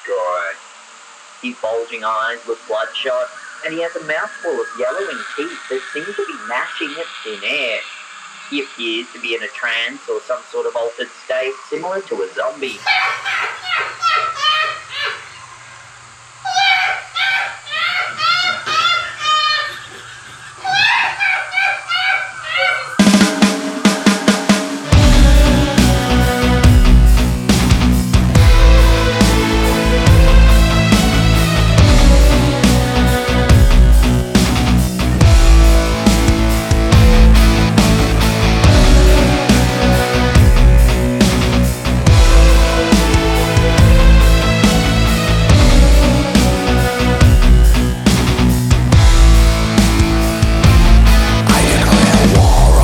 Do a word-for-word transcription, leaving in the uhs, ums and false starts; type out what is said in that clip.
God. His bulging eyes look bloodshot, and he has a mouthful of yellowing teeth that seem to be gnashing at thin air. He appears to be in a trance or some sort of altered state, similar to a zombie.